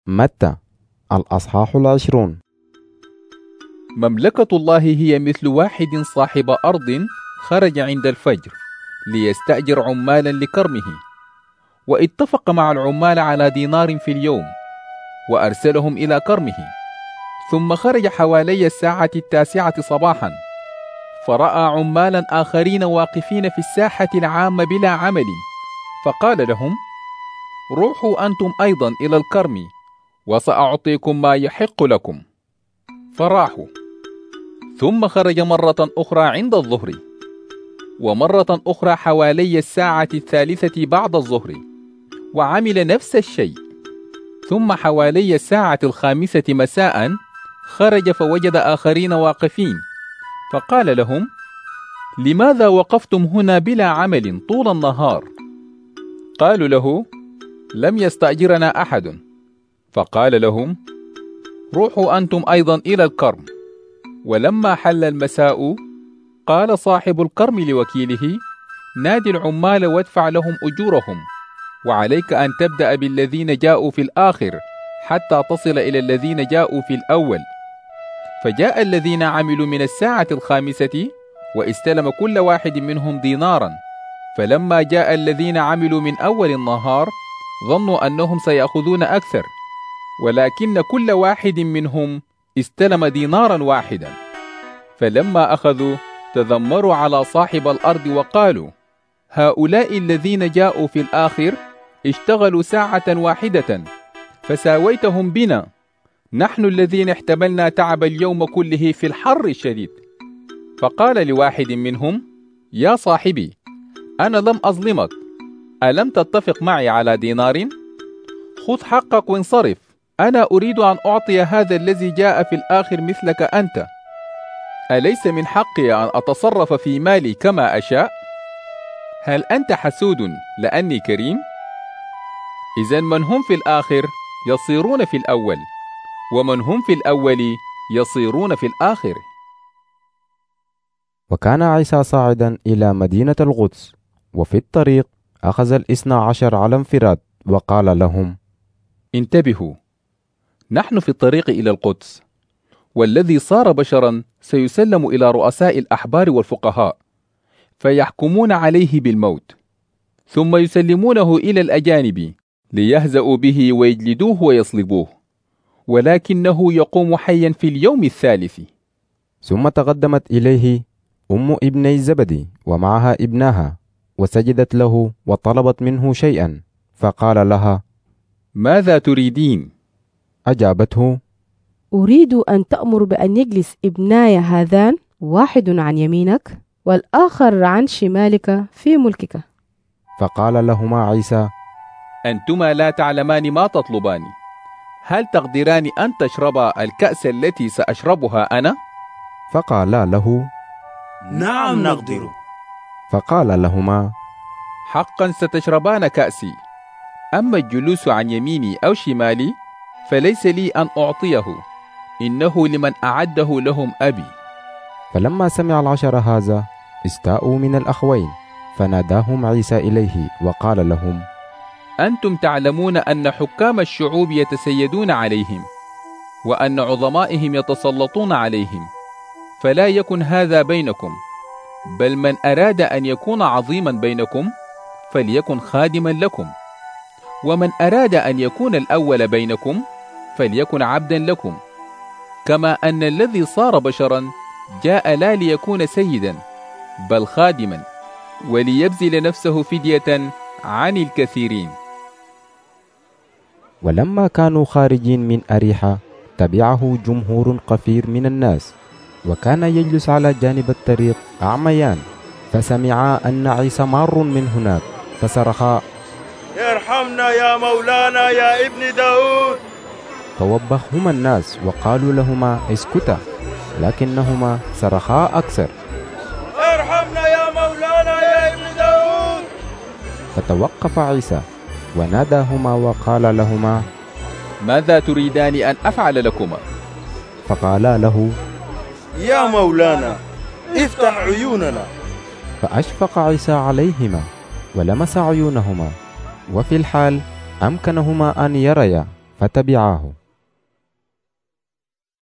متى الأصحاح 20. مملكة الله هي مثل واحد صاحب أرض خرج عند الفجر ليستأجر عمالا لكرمه، واتفق مع العمال على دينار في اليوم، وأرسلهم إلى كرمه. ثم خرج حوالي الساعة 9 صباحا، فرأى عمالا آخرين واقفين في الساحة العامة بلا عمل، فقال لهم: روحوا أنتم أيضا إلى الكرم، وسأعطيكم ما يحق لكم. فراحوا. ثم خرج مرة أخرى عند الظهر، ومرة أخرى حوالي الساعة 3 بعد الظهر، وعمل نفس الشيء. ثم حوالي الساعة 5 مساء خرج فوجد آخرين واقفين، فقال لهم: لماذا وقفتم هنا بلا عمل طول النهار؟ قالوا له: لم يستأجرنا أحد. فقال لهم: روحوا أنتم أيضا إلى الكرم. ولما حل المساء قال صاحب الكرم لوكيله: نادي العمال وادفع لهم أجورهم، وعليك أن تبدأ بالذين جاءوا في الآخر حتى تصل إلى الذين جاءوا في الأول. فجاء الذين عملوا من الساعة 5 واستلم كل واحد منهم دينارا. فلما جاء الذين عملوا من أول النهار ظنوا أنهم سيأخذون أكثر، ولكن كل واحد منهم استلم دينارا واحدا. فلما أخذوا تذمروا على صاحب الأرض وقالوا: هؤلاء الذين جاءوا في الآخر اشتغلوا ساعة واحدة فساويتهم بنا، نحن الذين احتملنا تعب اليوم كله في الحر الشديد. فقال لواحد منهم: يا صاحبي، أنا لم أظلمك، ألم تتفق معي على دينار؟ خذ حقك وانصرف، أنا أريد أن أعطي هذا الذي جاء في الآخر مثلك أنت. أليس من حقي أن أتصرف في مالي كما أشاء؟ هل أنت حسود لأني كريم؟ إذن من هم في الآخر يصيرون في الأول، ومن هم في الأول يصيرون في الآخر. وكان عيسى صاعدا إلى مدينة القدس، وفي الطريق أخذ 12 على انفراد وقال لهم: انتبهوا، نحن في الطريق إلى القدس، والذي صار بشرا سيسلم إلى رؤساء الأحبار والفقهاء، فيحكمون عليه بالموت، ثم يسلمونه إلى الأجانب ليهزأوا به ويجلدوه ويصلبوه، ولكنه يقوم حيا في اليوم الثالث. ثم تقدمت إليه أم ابني زبدي ومعها ابنها، وسجدت له وطلبت منه شيئا، فقال لها: ماذا تريدين؟ أجابته: أريد أن تأمر بأن يجلس ابناي هذان، واحد عن يمينك والآخر عن شمالك في ملكك. فقال لهما عيسى: أنتما لا تعلمان ما تطلبان، هل تقدران أن تشربا الكأس التي سأشربها أنا؟ فقالا له: نعم نقدر. فقال لهما: حقا ستشربان كأسي، أما الجلوس عن يميني أو شمالي فليس لي أن أعطيه، إنه لمن أعده لهم أبي. فلما سمع 10 هذا استاءوا من الأخوين، فناداهم عيسى إليه وقال لهم: أنتم تعلمون أن حكام الشعوب يتسيدون عليهم، وأن عظمائهم يتسلطون عليهم، فلا يكن هذا بينكم، بل من أراد أن يكون عظيما بينكم فليكن خادما لكم، ومن أراد أن يكون الأول بينكم فليكن عبدا لكم، كما أن الذي صار بشرا جاء لا ليكون سيدا بل خادما، وليبذل نفسه فدية عن الكثيرين. ولما كانوا خارجين من أريحة تبعه جمهور كثير من الناس، وكان يجلس على جانب الطريق أعميان، فسمعا أن عيسى مار من هناك، فصرخا: ارحمنا يا مولانا يا ابن داود. فوبخهما الناس وقالوا لهما: اسكتا، لكنهما صرخا أكثر: ارحمنا يا مولانا يا ابن داود. فتوقف عيسى وناداهما وقال لهما: ماذا تريدان أن أفعل لكما؟ فقالا له: يا مولانا افتح عيوننا. فأشفق عيسى عليهما ولمس عيونهما، وفي الحال أمكنهما أن يريا، فتبعاه.